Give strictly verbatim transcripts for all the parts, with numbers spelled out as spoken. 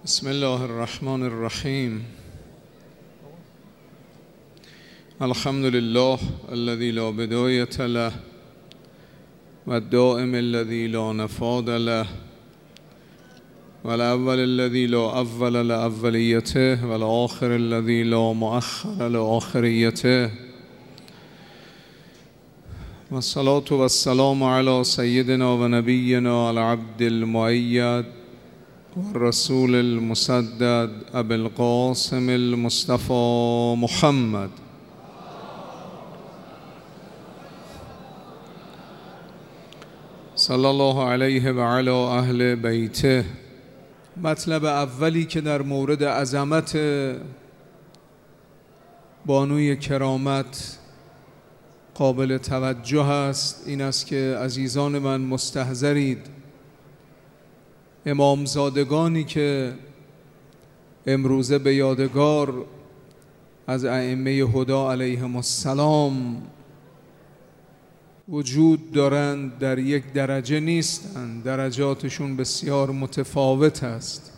بسم الله الرحمن الرحیم. الحمد لله الذي لا بداية له والدائم الذي لا نفاد له والأول الذي لا أول لأوليته والآخر الذي لا مؤخر لآخريته والصلاة والسلام على سيدنا ونبينا العبد المؤيد والرسول المسدد أبي القاسم المصطفى محمد صلی الله علیه و علی اهل بیته. مطلب اولی که در مورد عظمت بانوی کرامت قابل توجه است این است که عزیزان من مستحضرید امامزادگانی که امروزه به یادگار از ائمه هدی علیهم السلام وجود دارند در یک درجه نیستند، درجاتشون بسیار متفاوت است.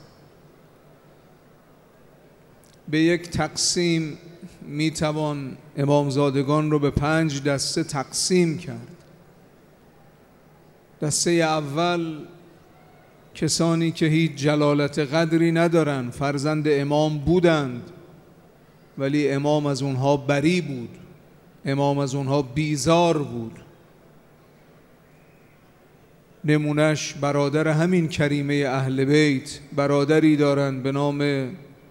به یک تقسیم میتوان امامزادگان رو به پنج دسته تقسیم کرد. دسته اول کسانی که هیچ جلالت قدری ندارند، فرزند امام بودند ولی امام از اونها بری بود، امام از اونها بیزار بود. نمونش برادر همین کریمه اهل بیت، برادری دارند به نام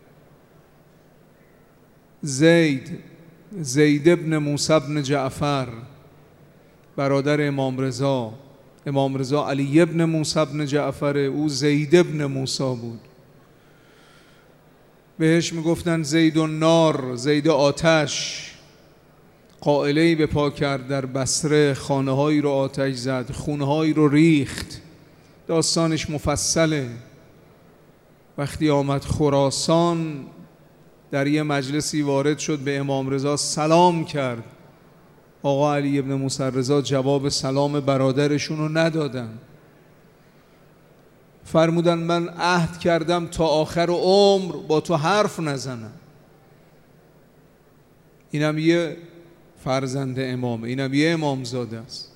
زید زید ابن موسی ابن جعفر، برادر امام رضا. امام رضا علی ابن موسی ابن جعفر، او زید ابن موسی بود. بهش میگفتن زید النار، زید آتش. قائله‌ای به پا کرد در بصره، خانه‌هایی رو آتش زد، خونه‌هایی رو ریخت. داستانش مفصله. وقتی آمد خراسان در یه مجلسی وارد شد، به امام رضا سلام کرد. آقا علی ابن موسی رضا جواب سلام برادرشون رو ندادن. فرمودن من عهد کردم تا آخر عمر با تو حرف نزنم. اینم یه فرزند امامه، اینم یه امامزاده است.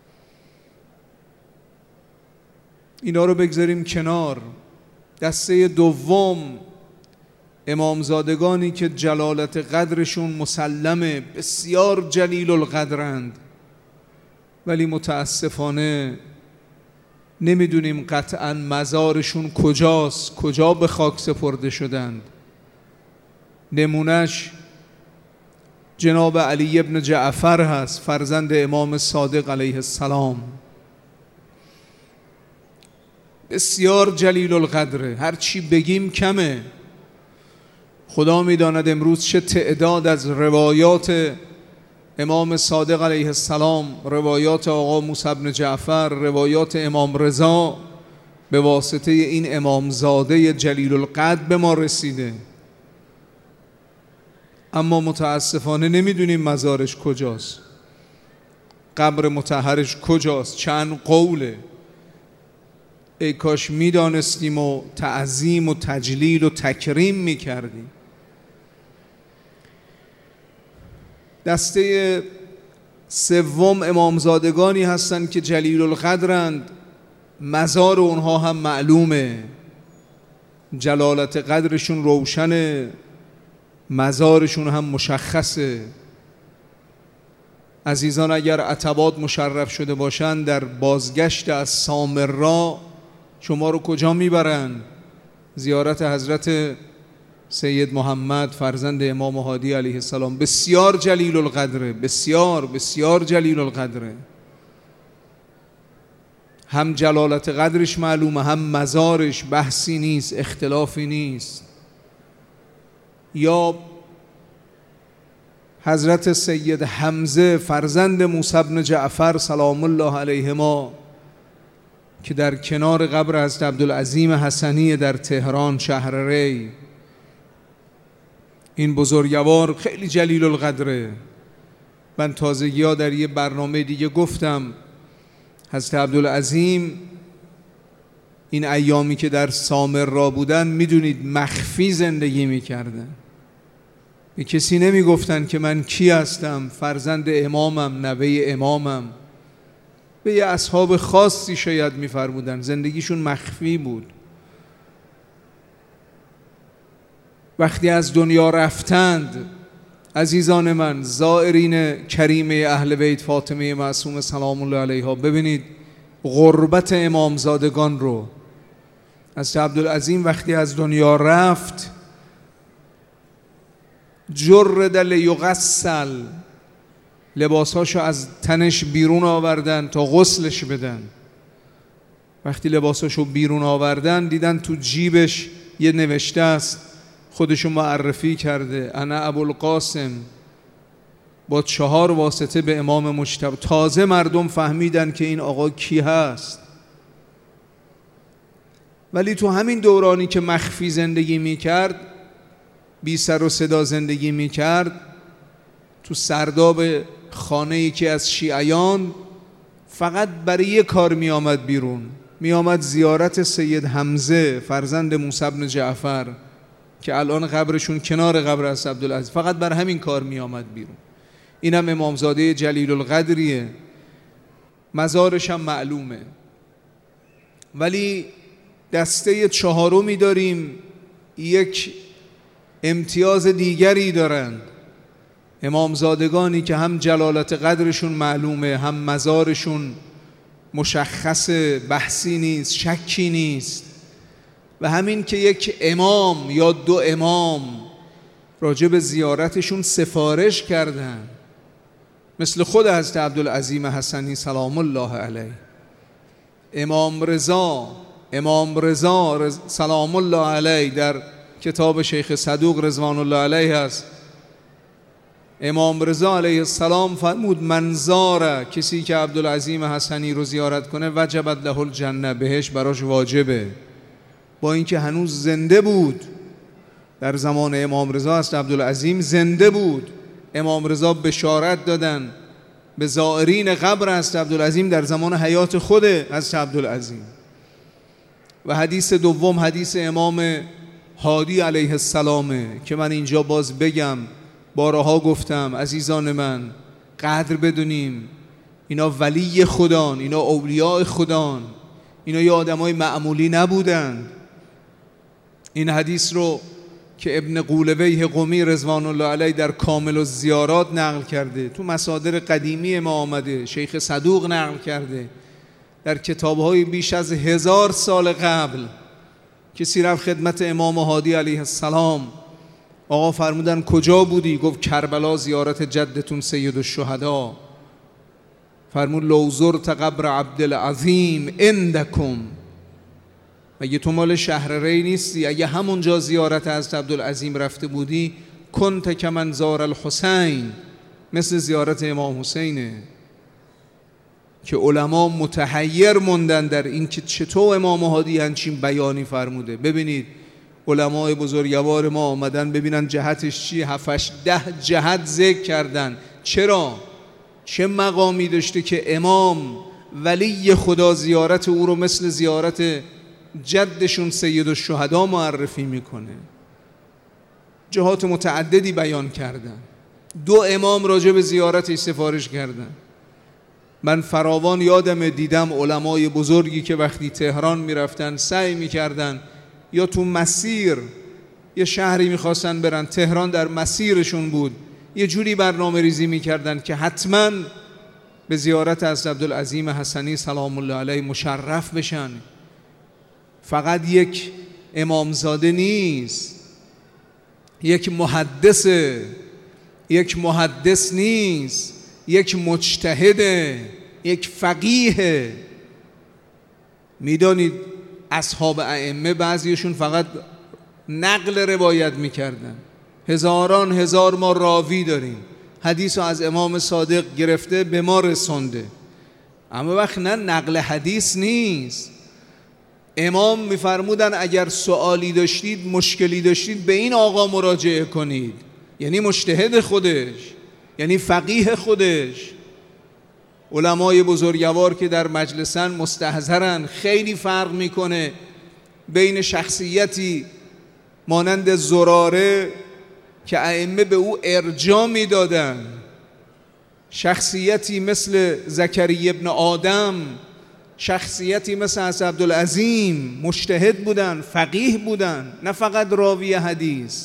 اینا رو بگذاریم کنار. دسته دوم امامزادگانی که جلالت قدرشون مسلمه، بسیار جلیل القدرند، ولی متاسفانه نمیدونیم قطعا مزارشون کجاست، کجا به خاک سپرده شدند. نمونش جناب علی ابن جعفر هست، فرزند امام صادق علیه السلام. بسیار جلیل القدره، هر چی بگیم کمه. خدا میداند امروز چه تعداد از روایات امام صادق علیه السلام، روایات آقا موسی بن جعفر، روایات امام رضا به واسطه این امامزاده جلیل القدر به ما رسیده، اما متاسفانه نمیدونیم مزارش کجاست، قبر مطهرش کجاست. چند قوله. ای کاش میدانستیم و تعظیم و تجلیل و تکریم میکردیم. دسته سوم امامزادگانی هستند که جلیل القدرند، مزار اونها هم معلومه، جلالت قدرشون روشنه، مزارشون هم مشخصه. عزیزان اگر عتبات مشرف شده باشند در بازگشت از سامرا شما رو کجا میبرن؟ زیارت حضرت سید محمد فرزند امام هادی علیه السلام. بسیار جلیل القدره، بسیار بسیار جلیل القدره. هم جلالت قدرش معلومه، هم مزارش، بحثی نیست، اختلافی نیست. یا حضرت سید حمزه فرزند موسی بن جعفر سلام الله علیهما که در کنار قبر حضرت عبدالعظیم حسنی در تهران شهر ری، این بزرگوار خیلی جلیل القدره. من تازگی ها در یه برنامه دیگه گفتم حضرت عبدالعظیم این ایامی که در سامرا بودن میدونید مخفی زندگی میکردن، به کسی نمیگفتن که من کی هستم، فرزند امامم، نوه امامم. به یه اصحاب خاصی شاید میفرمودن، زندگیشون مخفی بود. وقتی از دنیا رفتند عزیزان من، زائرین کریمه اهل بیت فاطمه معصومه سلام الله علیها، ببینید غربت امامزادگان رو. از عبدالعظیم وقتی از دنیا رفت جرد لیغسل، لباساشو از تنش بیرون آوردن تا غسلش بدن. وقتی لباساشو بیرون آوردن دیدن تو جیبش یه نوشته است، خودشو معرفی کرده، انا ابوالقاسم، با چهار واسطه به امام مجتبی. تازه مردم فهمیدن که این آقا کی هست. ولی تو همین دورانی که مخفی زندگی میکرد، بی سر و صدا زندگی میکرد، تو سرداب خانه‌ای که از شیعیان، فقط برای یه کار میآمد بیرون، میآمد زیارت سید حمزه فرزند موسی بن جعفر که الان قبرشون کنار قبر از عبدالعزیز، فقط بر همین کار میآمد بیرون. اینم امامزاده جلیل القدریه، مزارش هم معلومه. ولی دسته چهارمی داریم، یک امتیاز دیگری دارند، امامزادگانی که هم جلالت قدرشون معلومه، هم مزارشون مشخص، بحثی نیست، شکی نیست، و همین که یک امام یا دو امام راجع به زیارتشون سفارش کردن، مثل خود حضرت عبدالعظیم حسنی سلام الله علیه. امام رضا امام رضا سلام الله علیه در کتاب شیخ صدوق رضوان الله علیه هست. امام رضا علیه السلام فرمود من زاره، کسی که عبدالعظیم حسنی رو زیارت کنه وجبت له الجنه، بهش براش واجبه. با اینکه هنوز زنده بود، در زمان امام رضا است عبدالعظیم زنده بود، امام رضا بشارت دادن به زائرین قبر است عبدالعظیم در زمان حیات خود از عبدالعظیم. و حدیث دوم حدیث امام هادی علیه السلامه که من اینجا باز بگم، بارها گفتم عزیزان من، قدر بدونیم اینا ولی خدان، اینا اولیاء خدان، اینا یه آدمای معمولی نبودن. این حدیث رو که ابن قولویه قمی رضوان الله علیه در کامل الزیارات نقل کرده، تو مصادر قدیمی ما آمده، شیخ صدوق نقل کرده، در کتاب‌های بیش از هزار سال قبل کسی رفت خدمت امام هادی علیه السلام، آقا فرمودن کجا بودی؟ گفت کربلا زیارت جدتون سید الشهدا. فرمود لو زرت قبر عبدالعظیم عندکم، مگه تو مال شهر ری نیستی؟ اگه همونجا زیارت از عبدالعظیم رفته بودی، کنت کمن زار الحسین، مثل زیارت امام حسینه. که علما متحیر موندن در این که چطور امام هادی همچین بیانی فرموده. ببینید علمای بزرگوار ما آمدن ببینن جهتش چی، هفتش ده جهت ذکر کردن. چرا؟ چه مقامی داشته که امام ولی خدا زیارت او رو مثل زیارت جدشون سید الشهدا معرفی میکنه. جهات متعددی بیان کردن، دو امام راجع به زیارتش سفارش کردن. من فراوان یادم دیدم علمای بزرگی که وقتی تهران میرفتن سعی میکردن یا تو مسیر یه شهری میخواستن برن، تهران در مسیرشون بود، یه جوری برنامه ریزی میکردن که حتما به زیارت از عبدالعظیم حسنی سلام الله علیه مشرف بشن. فقط یک امامزاده نیست، یک محدثه، یک محدث نیست، یک مجتهده، یک فقیه. میدانید اصحاب ائمه بعضیشون فقط نقل روایت میکردن، هزاران هزار ما راوی داریم، حدیث رو از امام صادق گرفته به ما رسونده، اما وقت نه نقل حدیث نیست. امام میفرمودن اگر سوالی داشتید، مشکلی داشتید، به این آقا مراجعه کنید، یعنی مجتهد خودش، یعنی فقیه خودش. علمای بزرگوار که در مجلسن مستحضرن. خیلی فرق میکنه بین شخصیتی مانند زراره که ائمه به او ارجاع میدادن، شخصیتی مثل زکریا ابن آدم، شخصیتی مثل حضرت عبدالعظیم، مجتهد بودن، فقیه بودن، نه فقط راوی حدیث.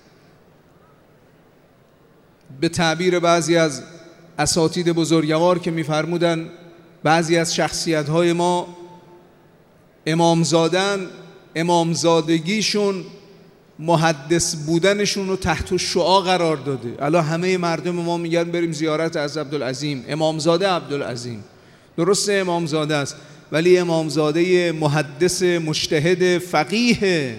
به تعبیر بعضی از اساتید بزرگوار که می‌فرمودن بعضی از شخصیت‌های ما امامزادن، امامزادگیشون محدث بودنشون رو تحت الشعاع قرار داده. الان همه مردم ما میگن بریم زیارت از عبدالعظیم، امامزاده عبدالعظیم. درسته امامزاده است، ولی امامزاده محدث مجتهد فقیه.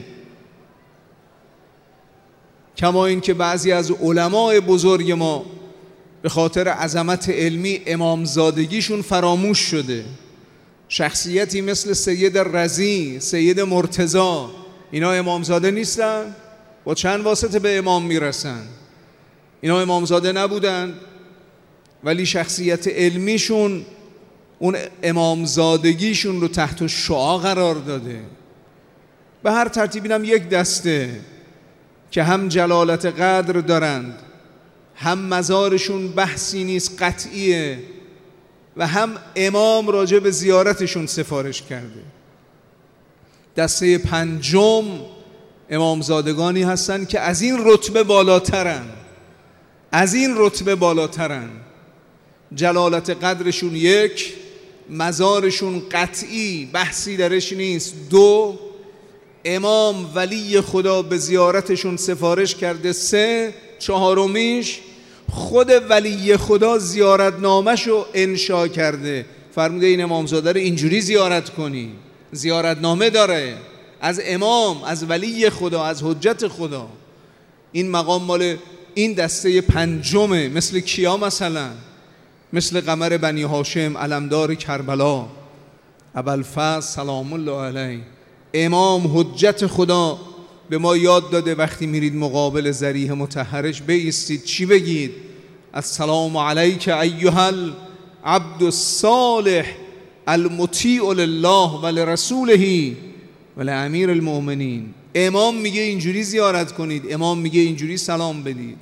کما این که بعضی از علمای بزرگ ما به خاطر عظمت علمی امامزادگیشون فراموش شده. شخصیتی مثل سید رضی، سید مرتضی، اینا امامزاده نیستن؟ با چند واسطه به امام میرسن. اینا امامزاده نبودن، ولی شخصیت علمیشون اون امامزادگیشون رو تحت الشعاع قرار داده. به هر ترتیب اینم یک دسته که هم جلالت قدر دارند، هم مزارشون بحثی نیست قطعیه، و هم امام راجع به زیارتشون سفارش کرده. دسته پنجم امامزادگانی هستن که از این رتبه بالاترن، از این رتبه بالاترن. جلالت قدرشون یک، مزارشون قطعی بحثی درش نیست. دو، امام ولی خدا به زیارتشون سفارش کرده. سه، چهارمیش خود ولی خدا زیارتنامه‌شو انشا کرده، فرموده این امامزاده رو اینجوری زیارت کنی. زیارتنامه داره از امام، از ولی خدا، از حجت خدا. این مقام مال این دسته پنجمه. مثل کیا مثلا؟ مثل قمر بنی هاشم، علمدار کربلا، ابوالفضل سلام الله علیه. امام حجت خدا به ما یاد داده وقتی میرید مقابل ذریح مطهرش بایستید چی بگید؟ السلام علیک ایها العبد الصالح المطیع لله و لرسوله و لامیر المؤمنین. امام میگه اینجوری زیارت کنید، امام میگه اینجوری سلام بدید.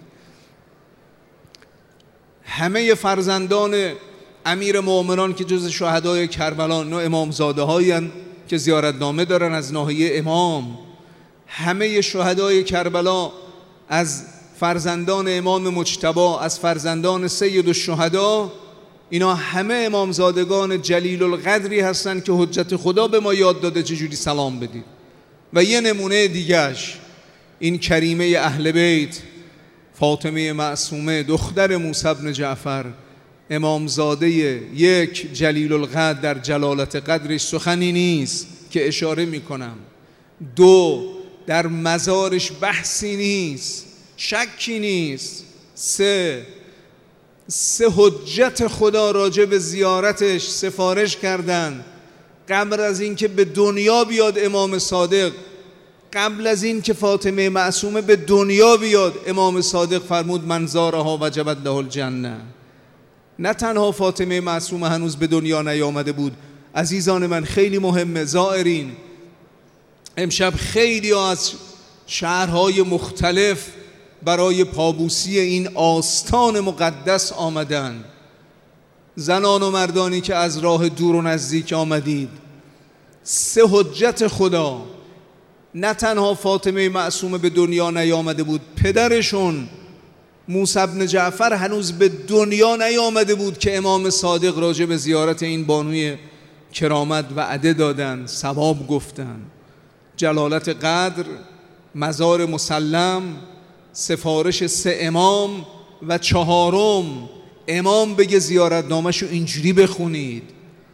همه فرزندان امیر مؤمنان که جز شهدای کربلا نه امامزاده هایی که زیارتنامه دارن از ناحیه امام. همه شهدای کربلا از فرزندان امام مجتبی، از فرزندان سید الشهدا، اینا همه امامزادگان جلیل القدری هستن که حجت خدا به ما یاد داده چجوری سلام بدید. و یه نمونه دیگهش این کریمه اهل بیت فاطمه معصومه دختر موسی بن جعفر، امامزاده یک، جلیل القدر. در جلالت قدرش سخنی نیست که اشاره میکنم. دو، در مزارش بحثی نیست، شکی نیست. سه، سه حجت خدا راجع به زیارتش سفارش کردن. قبل از این که به دنیا بیاد امام صادق، قبل از این که فاطمه معصومه به دنیا بیاد، امام صادق فرمود من زارها وجبت له الجنه. نه تنها فاطمه معصومه هنوز به دنیا نیامده بود. عزیزان من خیلی مهمه زائرین، امشب خیلی ها از شهرهای مختلف برای پابوسی این آستان مقدس آمدن. زنان و مردانی که از راه دور و نزدیک آمدید، سه حجت خدا، نه تنها فاطمه معصومه به دنیا نیامده بود، پدرشون موسی بن جعفر هنوز به دنیا نیامده بود که امام صادق راجع به زیارت این بانوی کرامت وعده دادن، ثواب گفتن. جلالت قدر، مزار مسلم، سفارش سه امام، و چهارم امام بگه زیارتنامه‌شو اینجوری بخونید.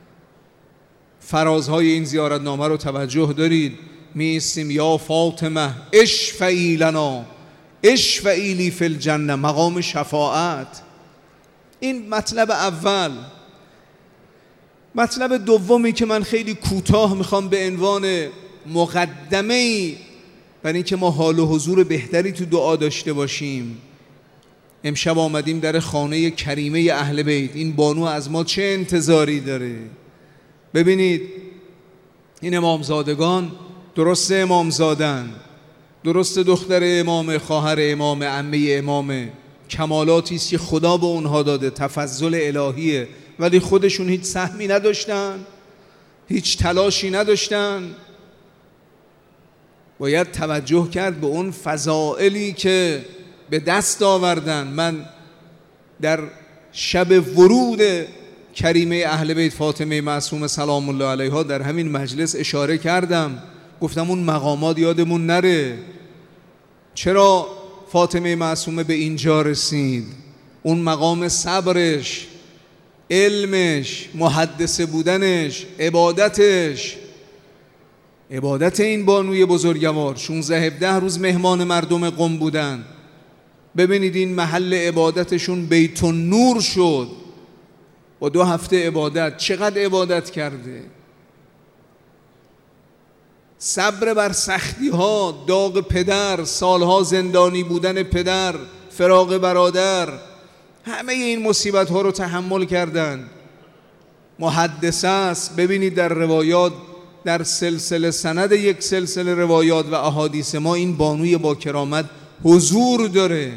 فرازهای این زیارتنامه رو توجه دارید. میستیم یا فاطمه اشفعی لنا اشفعی لی فی الجنه، مقام شفاعت. این مطلب اول. مطلب دومی که من خیلی کوتاه میخوام به عنوان مقدمه‌ای برای اینکه ما حال و حضور بهتری تو دعا داشته باشیم، امشب آمدیم در خانه کریمه اهل بیت. این بانو از ما چه انتظاری داره؟ ببینید این امامزادگان درست امامزادن، درست دختر امام، خواهر امام، عمه امام، کمالاتی است که خدا به اونها داده، تفضل الهیه، ولی خودشون هیچ سهمی نداشتن، هیچ تلاشی نداشتن. باید توجه کرد به اون فضائلی که به دست آوردن. من در شب ورود کریمه اهل بیت فاطمه معصومه سلام الله علیها در همین مجلس اشاره کردم، گفتم اون مقامات یادمون نره. چرا فاطمه معصومه به اینجا رسید؟ اون مقام صبرش، علمش، محدثه بودنش، عبادتش، عبادت این بانوی بزرگوار. شانزده هفده روز مهمان مردم قم بودن. ببینید این محل عبادتشون بیت النور شد با دو هفته عبادت. چقدر عبادت کرده؟ صبر بر سختی ها، داغ پدر، سالها زندانی بودن پدر، فراق برادر، همه این مصیبت ها رو تحمل کردن. محدثه است. ببینید در روایات، در سلسله سند یک سلسله روایات و احادیث ما این بانوی با کرامت حضور داره.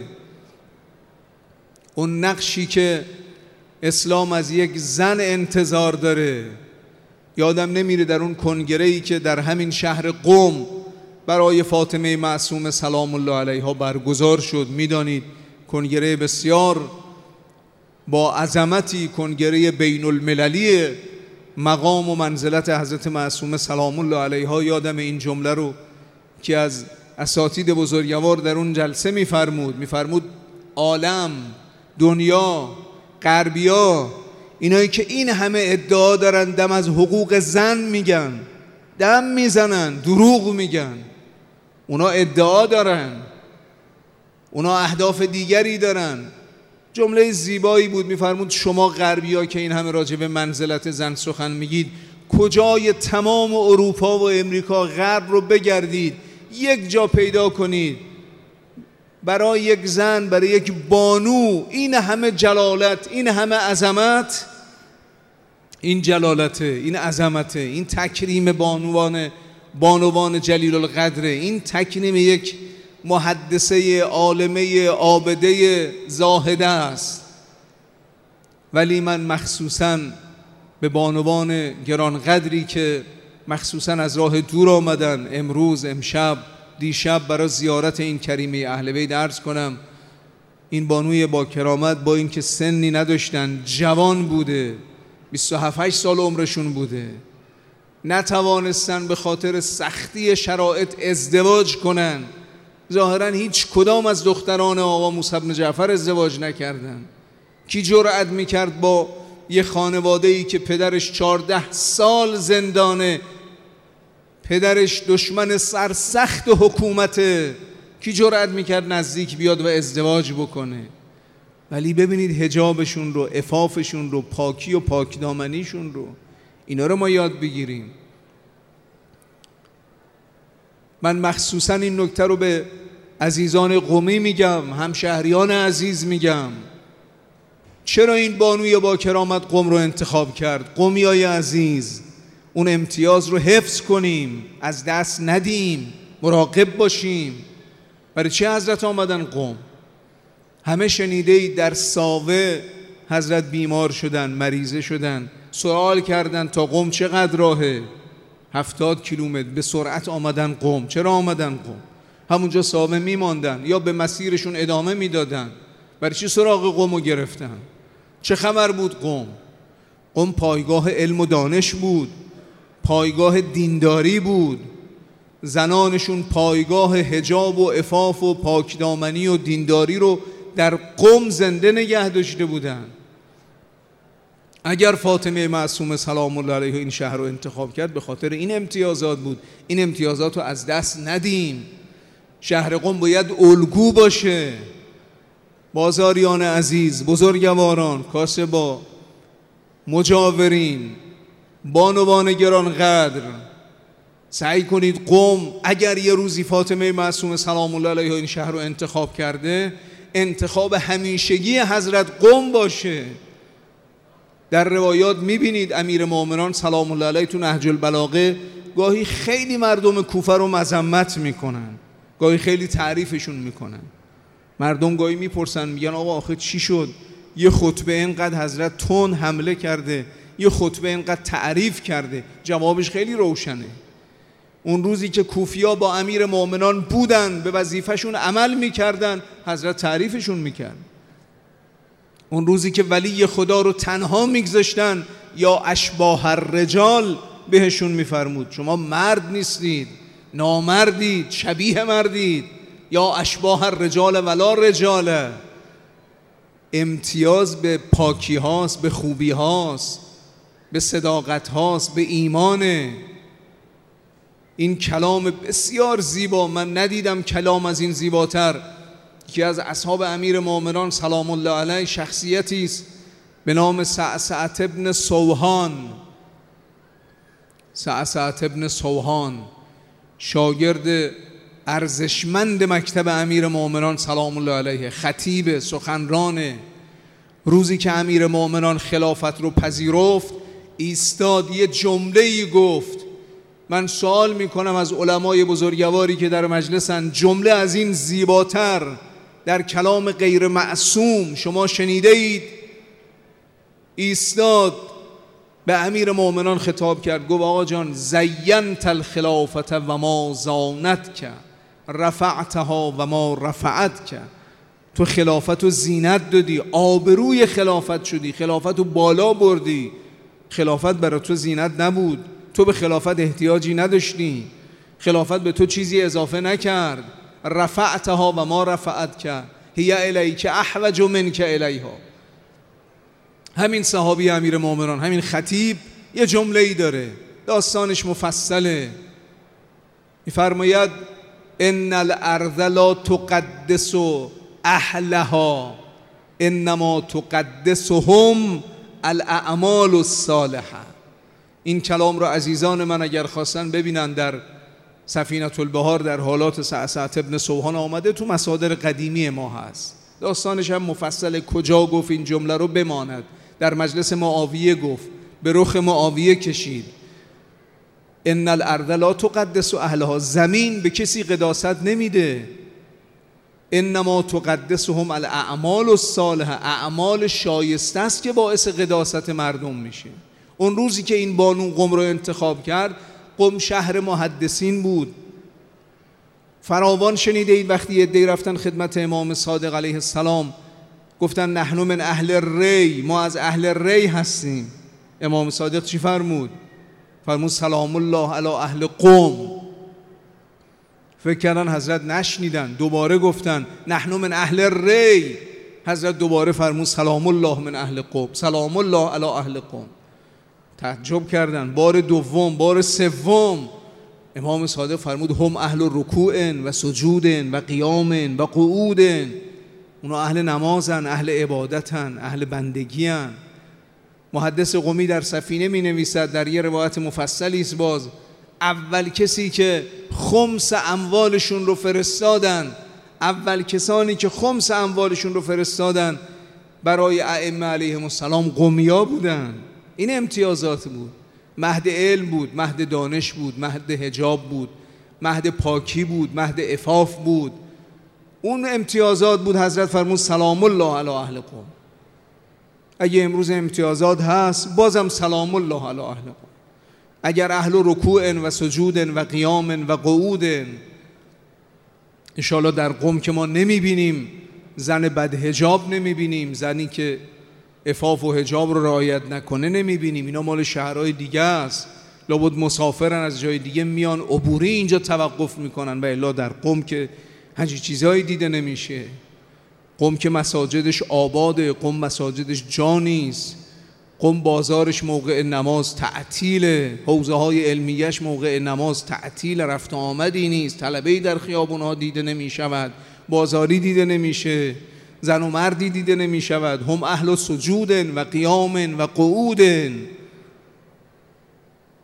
اون نقشی که اسلام از یک زن انتظار داره. یادم نمیره در اون کنگره‌ای که در همین شهر قم برای فاطمه معصومه سلام الله علیها برگزار شد. میدانید کنگره بسیار با عظمتی، کنگره بین المللی مقام و منزلت حضرت معصومه سلام الله علیها. یادم این جمله رو که از اساتید بزرگوار در اون جلسه میفرمود میفرمود عالم، دنیا، غربیا، اینایی که این همه ادعا دارن دم از حقوق زن میگن، دم میزنن، دروغ میگن. اونا ادعا دارن، اونا اهداف دیگری دارن. جمله زیبایی بود، میفرمود شما غربیا که این همه راجع به منزلت زن سخن میگید، کجای تمام اروپا و امریکا غرب رو بگردید، یک جا پیدا کنید برای یک زن، برای یک بانو این همه جلالت، این همه عظمت. این جلالته، این عظمته، این تکریم بانوان بانوان جلیل القدره، این تکریم یک محدثه عالمه عابده زاهده است. ولی من مخصوصاً به بانوان گرانقدری که مخصوصاً از راه دور آمدن امروز، امشب، دیشب برای زیارت این کریمه اهل بیت عرض کنم این بانوی با کرامت با اینکه سنی نداشتن، جوان بوده، بیست و هفت هشت سال عمرشون بوده، نتوانستن به خاطر سختی شرایط ازدواج کنن. ظاهراً هیچ کدام از دختران آقا موسی بن جعفر ازدواج نکردن. کی جرأت میکرد با یه خانواده‌ای که پدرش چهارده سال زندانه، پدرش دشمن سرسخت حکومته، کی جرأت میکرد نزدیک بیاد و ازدواج بکنه؟ ولی ببینید حجابشون رو، عفافشون رو، پاکی و پاکدامنیشون رو، اینا رو ما یاد بگیریم. من مخصوصا این نکته رو به عزیزان قمی میگم، همشهریان عزیز میگم. چرا این بانوی با کرامت قم رو انتخاب کرد؟ قمیای عزیز، اون امتیاز رو حفظ کنیم، از دست ندیم، مراقب باشیم. برای چه حضرت آمدن قم؟ همه شنیده در ساوه حضرت بیمار شدن، مریضه شدن، سوال کردن تا قم چقدر راهه؟ هفتاد کیلومتر. به سرعت آمدن قم. چرا آمدن قم؟ همونجا ساوه میماندن یا به مسیرشون ادامه میدادن. برای چی سراغ قم رو گرفتن؟ چه خبر بود قم؟ قم پایگاه علم و دانش بود، پایگاه دینداری بود. زنانشون پایگاه حجاب و عفاف و پاکدامنی و دینداری رو در قم زنده نگه داشته بودن. اگر فاطمه معصومه سلام الله علیها این شهر رو انتخاب کرد به خاطر این امتیازات بود. این امتیازات رو از دست ندیم. شهر قم باید الگو باشه. بازاریان عزیز، بزرگواران، کاسبا، مجاورین، بانوان گرانقدر، سعی کنید قم اگر یه روزی فاطمه معصومه سلام الله علیها این شهر رو انتخاب کرده، انتخاب همیشگی حضرت قم باشه. در روایات میبینید امیر مومنان سلام الله علیه تو نهج البلاغه گاهی خیلی مردم کوفه رو مذمت میکنن، گاهی خیلی تعریفشون میکنن. مردم گاهی میپرسن میگن آقا آخه چی شد یه خطبه اینقدر حضرت تون حمله کرده، یه خطبه اینقدر تعریف کرده؟ جوابش خیلی روشنه. اون روزی که کوفیا با امیر مومنان بودن به وظیفهشون عمل میکردن، حضرت تعریفشون میکرد. اون روزی که ولی خدا رو تنها میگذاشتن یا اشباح الرجال بهشون میفرمود شما مرد نیستید، نامردید، شبیه مردید، یا اشباح الرجال ولا رجاله. امتیاز به پاکی هاست، به خوبی هاست، به صداقت هاست، به ایمانه. این کلام بسیار زیبا، من ندیدم کلام از این زیباتر، که از اصحاب امیر مومنان سلام الله علیه شخصیتی است به نام سعسعة ابن سوهان. سعسعة ابن سوهان شاگرد ارزشمند مکتب امیر مومنان سلام الله علیه، خطیب، سخنران. روزی که امیر مومنان خلافت رو پذیرفت ایستاد یه جمله‌ای گفت. من سوال میکنم از علمای بزرگواری که در مجلسن، جمله از این زیباتر در کلام غیر معصوم شما شنیده اید؟ ایستاد به امیر مومنان خطاب کرد، گفت آقا جان زینت الخلافت و ما زانت که رفعتها و ما رفعت که. تو خلافت رو زینت دادی، آبروی خلافت شدی، خلافت رو بالا بردی. خلافت برای تو زینت نبود، تو به خلافت احتیاجی نداشتی، خلافت به تو چیزی اضافه نکرد. رفعتها و ما رفعت که هی الیک احوج منک الیها. همین صحابی امیر مومنان، همین خطیب یه جمله ای داره، داستانش مفصله. میفرماید ان الارض لا تقدس اهلها انما تقدسهم الاعمال الصالحه. این کلام را عزیزان من اگر خواستن ببینن در سفینة البحار در حالات سعسعة ابن سوهان آمده، تو مصادر قدیمی ما هست. داستانش هم مفصل، کجا گفت این جمله رو بماند. در مجلس معاویه گفت، به رخ معاویه کشید. ان الارض لا تقدس اهلها، زمین به کسی قداست نمیده، انما تقدسهم الاعمال الصالحه، اعمال شایسته است که باعث قداست مردم میشه. اون روزی که این بانو قم رو انتخاب کرد، قم شهر محدثین بود. فراوان شنیده اید وقتی یه عده‌ای رفتن خدمت امام صادق علیه السلام گفتن نحن من اهل ری، ما از اهل ری هستیم. امام صادق چی فرمود؟ فرمود سلام الله علی اهل قم. فکر کردن حضرت نشنیدن، دوباره گفتن نحن من اهل ری. حضرت دوباره فرمود سلام الله من اهل قم، سلام الله علی اهل قم. تعجب کردن. بار دوم، بار سوم امام صادق فرمود هم اهل رکوع و سجود و قیام و قعود. اونا اهل نمازن، اهل عبادتن، اهل بندگیان. محدث قمی در سفینه می نویسد، در یه روایت مفصلی است باز، اول کسی که خمس اموالشون رو فرستادن، اول کسانی که خمس اموالشون رو فرستادن برای ائمه علیهم السلام قمیا بودن. این امتیازات بود. مهد علم بود، مهد دانش بود، مهد حجاب بود، مهد پاکی بود، مهد عفاف بود. اون امتیازات بود. حضرت فرمود سلام الله علی اهل قم. اگه امروز امتیازات هست بازم سلام الله علی اهل قم. اگر اهل رکوع و سجود و قیام و قعود، انشاءالله در قم که ما نمیبینیم زن بد حجاب، نمیبینیم زنی که عفاف و حجاب رو رعایت نکنه، نمیبینیم. اینا مال شهرهای دیگه است، لابد مسافرن از جای دیگه میان عبوری اینجا توقف میکنن. و الا در قم که همچین چیزهایی دیده نمیشه. قم که مساجدش آباده، قم مساجدش جا نیست، قم بازارش موقع نماز تعطیله، حوزه های علمیش موقع نماز تعطیل، رفت آمدی نیست، طلبه‌ای در خیابونها دیده نمی شود، بازاری دیده نمیشه، زن و مردی دیده نمی شود. هم اهل سجود و قیام و قعود.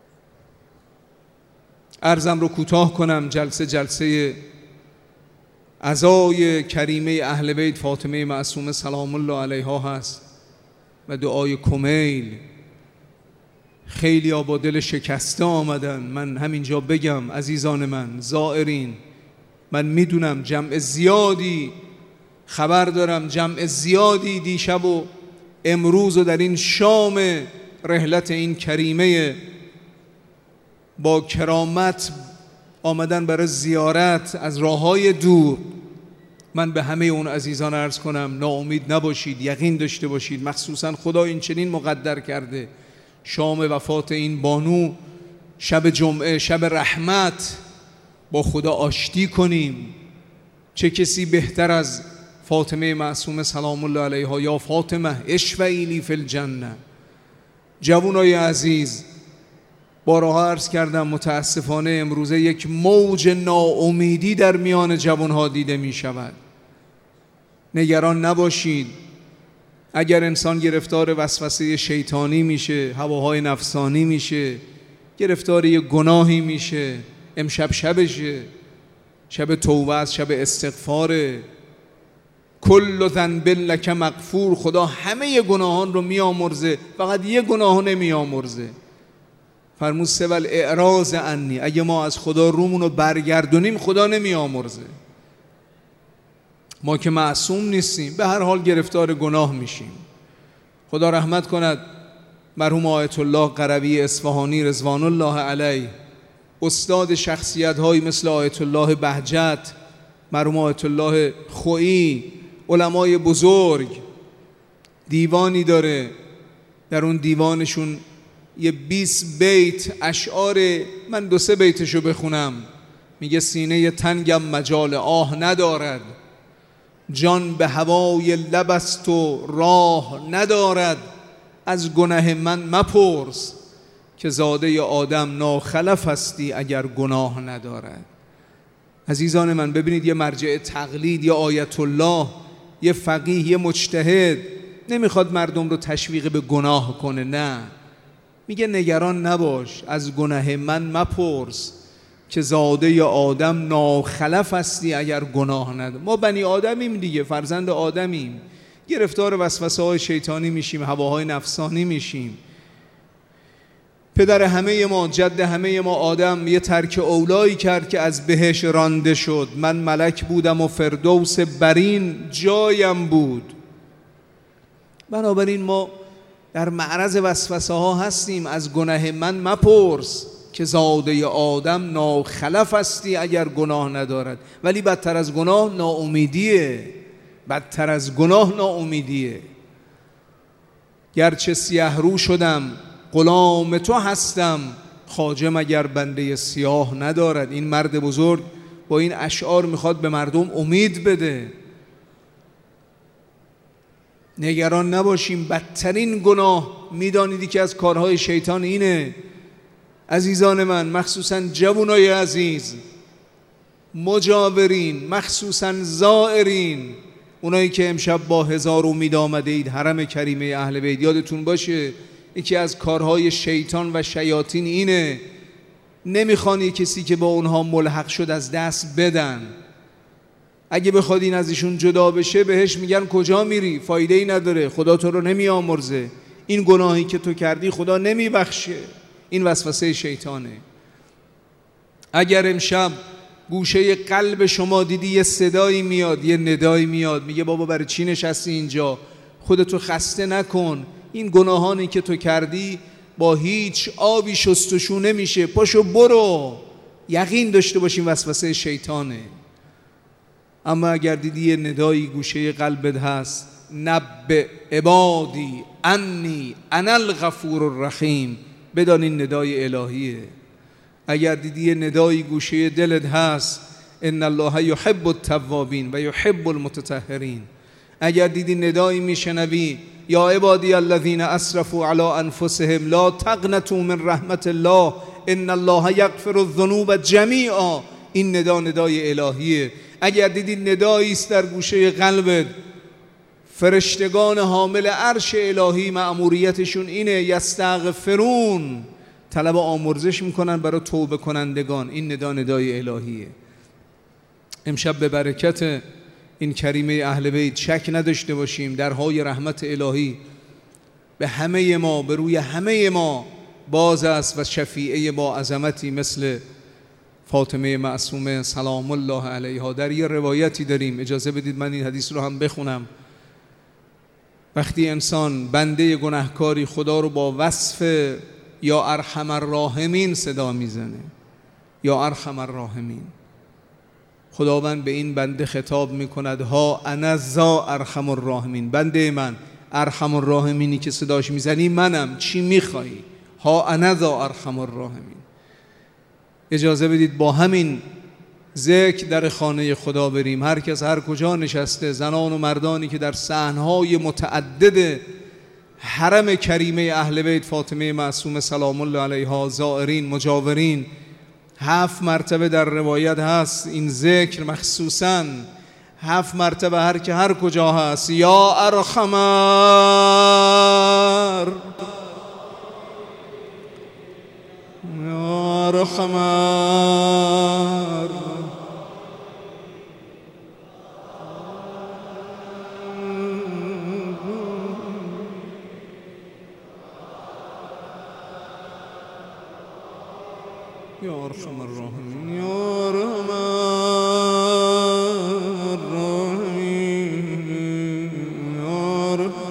عرضم رو کوتاه کنم، جلسه جلسه عزای کریمه اهل بیت فاطمه معصومه سلام الله علیها هست و دعای کمیل. خیلی ها با دل شکسته آمدن. من همینجا بگم عزیزان من، زائرین، من میدونم جمع زیادی، خبر دارم جمع زیادی دیشب و امروز و در این شام رحلت این کریمه با کرامت آمدن برای زیارت از راههای دور. من به همه اون عزیزان عرض کنم ناامید نباشید، یقین داشته باشید، مخصوصا خدا این چنین مقدر کرده شام وفات این بانو، شب جمعه، شب رحمت، با خدا آشتی کنیم. چه کسی بهتر از فاطمه معصومه سلام الله علیها؟ یا فاطمه اشفعی لی فی الجنه. جوانای عزیز، بارها عرض کردم متاسفانه امروزه یک موج ناامیدی در میان جوانها دیده می شود. نگران نباشید، اگر انسان گرفتار وسوسه شیطانی میشه، هواهای نفسانی میشه، گرفتار یک گناهی میشه، امشب شبشه، شب توبه است، شب استغفاره. کل ذنب لک مغفور. خدا همه گناهان رو میامرزه، فقط یه گناه نمیامرزه. فرمود سوال اعراض عنی، اگه ما از خدا رومون رو برگردونیم خدا نمیامرزه. ما که معصوم نیستیم، به هر حال گرفتار گناه میشیم. خدا رحمت کند مرحوم آیت الله قروی اصفهانی رضوان الله علیه، استاد شخصیت های مثل آیت الله بهجت، مرحوم آیت الله خویی، علمای بزرگ، دیوانی داره. در اون دیوانشون یه بیست بیت اشعار، من دو سه بیتشو بخونم. میگه سینه تنگم مجال آه ندارد، جان به هوای لب است و راه ندارد. از گناه من مپرس که زاده آدم ناخلف هستی اگر گناه ندارد. عزیزان من ببینید، یه مرجع تقلید، یه آیت الله، یه فقیه، یه مجتهد نمیخواد مردم رو تشویق به گناه کنه، نه، میگه نگران نباش، از گناه من مپرس که زاده آدم ناخلف هستی اگر گناه ندارد. ما بنی آدمیم دیگه، فرزند آدمیم، گرفتار وسوسه های شیطانی میشیم، هواهای نفسانی میشیم. پدر همه ما، جد همه ما آدم یه ترک اولایی کرد که از بهش رانده شد. من ملک بودم و فردوس برین جایم بود. بنابراین ما در معرض وسوسه ها هستیم. از گناه من مپرس که زاده آدم ناخلف هستی اگر گناه ندارد. ولی بدتر از گناه ناامیدیه، بدتر از گناه ناامیدیه. گرچه سیاه رو شدم غلام تو هستم، خواجه مگر بنده سیاه ندارد. این مرد بزرگ با این اشعار میخواد به مردم امید بده. نگران نباشیم. بدترین گناه میدانیدی که از کارهای شیطان اینه عزیزان من، مخصوصا جوانای عزیز، مجاورین، مخصوصا زائرین، اونایی که امشب با هزار امید آمده اید حرم کریمه اهل بیت. یادتون باشه یکی از کارهای شیطان و شیاطین اینه، نمیخوانی کسی که با اونها ملحق شد از دست بدن. اگه بخواد این از ایشون جدا بشه بهش میگن کجا میری، فایده ای نداره، خدا تو رو نمیآمرزه، این گناهی که تو کردی خدا نمیبخشه. این وسوسه شیطانه. اگر امشب گوشه قلب شما دیدی یه صدایی میاد، یه ندایی میاد، میگه بابا برای چی نشستی اینجا، خودتو خسته نکن، این گناهانی که تو کردی با هیچ آبی شستشو نمیشه، پاشو برو، یقین داشته باشین وسوسه شیطانه. اما اگر دیدی یه ندایی گوشه قلبت هست، نبئ عبادی انی انا الغفور الرحیم، بدان این ندای الهیه. اگر دیدی یه ندایی گوشه دلت هست، ان الله یحب التوابین و یحب المتطهرین، اگر دیدی ندایی میشنوی یا عبادی الذین اسرفوا علی انفسهم لا تقنطوا من رحمت الله ان الله یغفر الذنوب جمیعا، این ندا ندای الهیه. اگر دیدی ندایی است در گوشه قلبت، فرشتگان حامل عرش الهی مأموریتشون اینه، یستغفرون، طلب آمرزش میکنن برای توبه کنندگان، این ندا ندای الهیه. امشب به برکت این کریمه اهل بیت شک نداشته باشیم درهای رحمت الهی به همه ما، به روی همه ما باز است و شفیعه با عظمتی مثل فاطمه معصومه سلام الله علیها. در یه روایتی داریم، اجازه بدید من این حدیث رو هم بخونم. وقتی انسان بنده گناهکاری خدا رو با وصف یا ارحم الراحمین صدا میزنه، یا ارحم الراحمین، خداوند به این بنده خطاب میکند ها انا ذا ارحم الراحمین، بنده من ارحم الراحمینی که صداش میزنی منم، چی میخوایی؟ ها انا ذا ارحم الراحمین. اجازه بدید با همین ذکر در خانه خدا بریم. هر کس هر کجا نشسته، زنان و مردانی که در صحنهای متعدد حرم کریمه اهل بیت فاطمه معصومه سلام الله علیها زائرین مجاورین، هفت مرتبه در روایت هست این ذکر مخصوصاً هفت مرتبه هر که هر کجا هست، یا ارحمر یا ارحمر یا ارحم الراحمین یا ارحم الراحمین یا ارحم.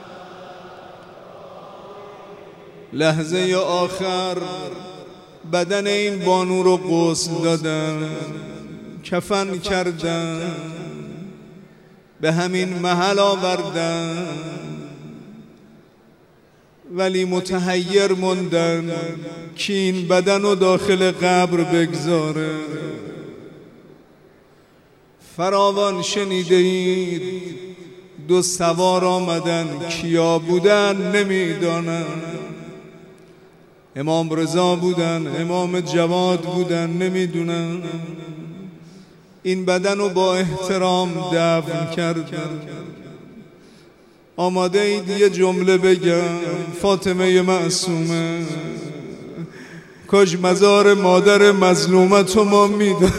لحظه آخر بدن این بانو رو غسل دادن، کفن کردن، به همین محل آوردن، ولی متحیر موندن که این بدن رو داخل قبر بگذاره. فراوان شنیده اید دو سوار آمدن، کیا بودن نمیدانن، امام رضا بودن، امام جواد بودن، نمیدونن. این بدن رو با احترام دفن کردن. آماده اید یه جمله بگم؟ فاطمه معصومه کاش مزار مادر مظلومت رو ما میدن.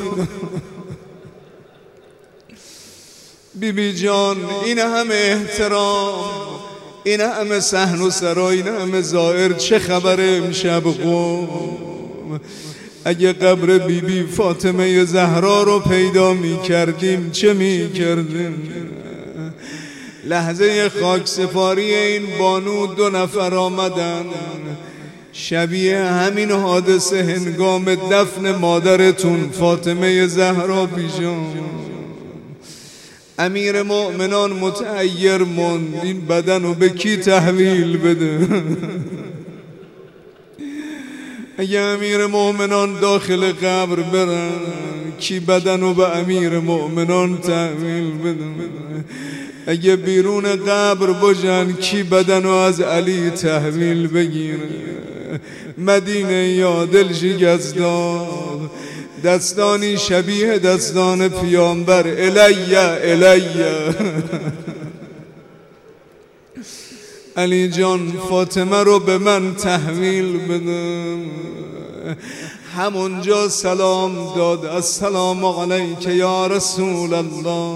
بی بی جان این همه احترام، این همه صحن و سرا، این همه زائر، چه خبره امشب قوم؟ اگه قبر بی بی فاطمه زهرا رو پیدا می کردیم چه می کردیم؟ لحظه خاک سپاری این بانو دو نفر آمدن، شبیه همین حادثه هنگام دفن مادرتون فاطمه زهرا پیشان. امیر مؤمنان متحیر موند این بدن رو به کی تحویل بده. اگه امیر مؤمنان داخل قبر برن کی بدن رو به امیر مؤمنان تحویل بده؟ اگه بیرون قبر باشن کی بدن رو از علی تحویل بگیره؟ مدینه یا دل شکست داد، دستانی شبیه دستان پیامبر، الیه الیه. علی جان فاطمه رو به من تحویل بده. همونجا سلام داد، السلام علیک یا رسول الله،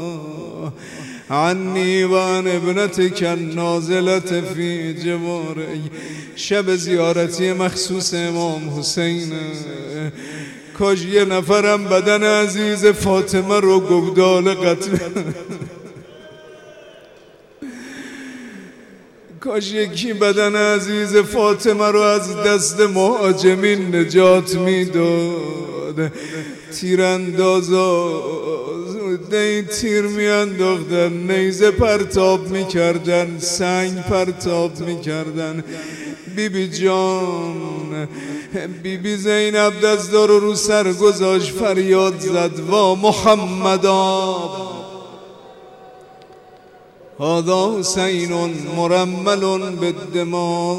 عنی و عن ابنتک النازلة فی جواری. شب زیارتی مخصوص امام حسین، کاش یه نفرم بدن عزیز فاطمه رو گودال قتل، کاش یکی بدن عزیز فاطمه رو از دست مهاجمین نجات میداد. تیراندازا دی تیر میانداختن، نیزه پرتاب میکردن، سنگ پرتاب میکردن. بی بی جان، بی بی زینب دستار رو رو سر گذاشت، فریاد زد وا محمدا، هذا حسین مرمل بالدماء،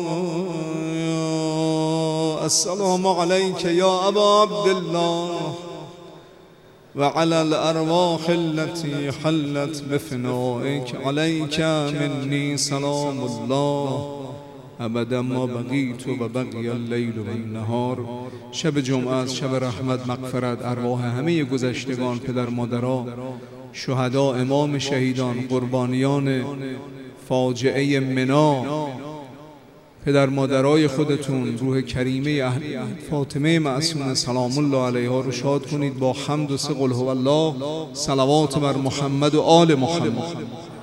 السلام علیک یا ابا عبدالله و علی الارواح التي حلت بفنائک، علیک منی سلام الله ابدا ما بقیت و بقی اللیل و النهار. شب جمعه از شب رحمت، مغفرت، ارواح همه گذشتگان، پدر مادرها، شهدا، امام شهیدان، قربانیان فاجعه منا، پدر مادرای خودتون، روح کریمه اهل فاطمه معصومه سلام الله علیها رو شاد کنید با حمد و سه قل هو الله، صلوات بر محمد و آل محمد.